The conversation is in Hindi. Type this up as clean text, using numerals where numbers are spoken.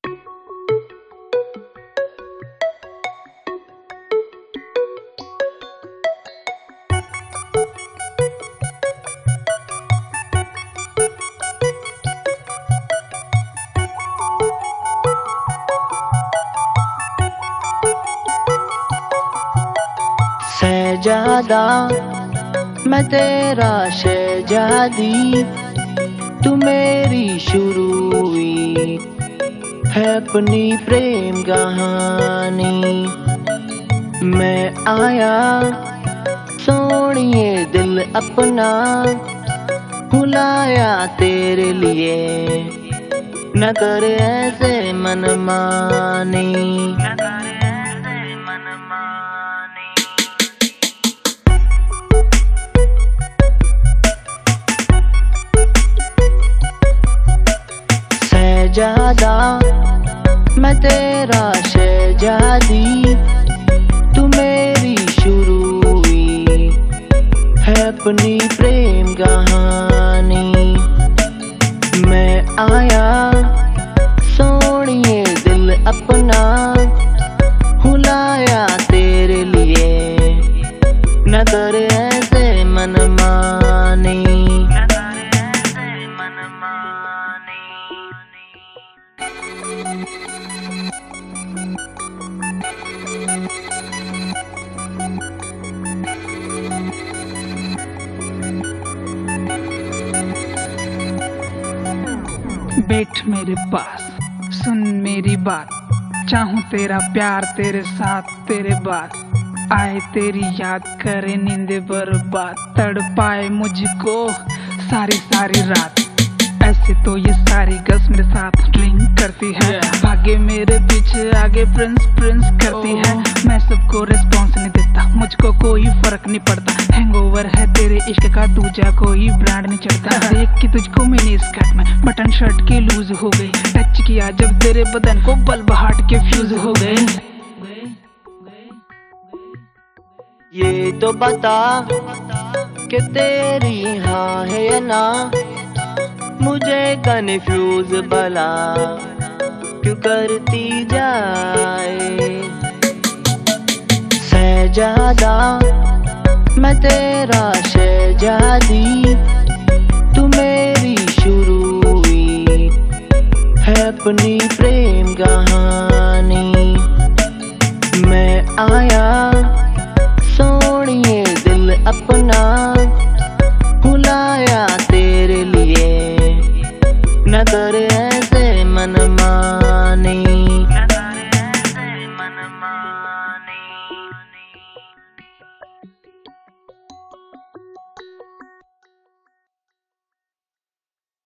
शहजादा मैं तेरा शहजादी, तू मेरी शुरू हुई है अपनी प्रेम कहानी। मैं आया सोनिए दिल अपना भुलाया तेरे लिए, न कर ऐसे मनमानी। शहजादा मैं तेरा शहजादी, तू मेरी शुरू हुई है अपनी प्रेम कहानी। मैं आया सोनिए दिल अपना भुलाया तेरे लिए, न कर ऐसे मनमानी। बैठ मेरे पास, सुन मेरी बात, चाहूं तेरा प्यार तेरे साथ तेरे बाद। आए तेरी याद करे नींद बर्बाद, तड़पाए मुझको सारी सारी रात। ऐसे तो ये सारी गर्ल्स मेरे साथ ड्रिंक करती है, भागे मेरे पीछे आगे प्रिंस प्रिंस करती है। मैं सबको रिस्पॉन्स नहीं देता, मुझको कोई फर्क नहीं पड़ता। हैंगओवर है तेरे इश्क का, दूजा कोई ब्रांड नहीं चढ़ता। देख के तुझको मिनी स्कर्ट में बटन शर्ट की लूज हो गई, टच किया जब तेरे बदन को बल्ब हार्ट के फ्यूज हो गए। ये तो बता कि तेरी हाँ है या ना, मुझे कन्फ्यूज भला क्यों करती जाए। शहजादा मैं तेरा शहजादी, तू मेरी शुरू हुई है अपनी प्रेम कहानी। मैं आया सोनिए दिल अपना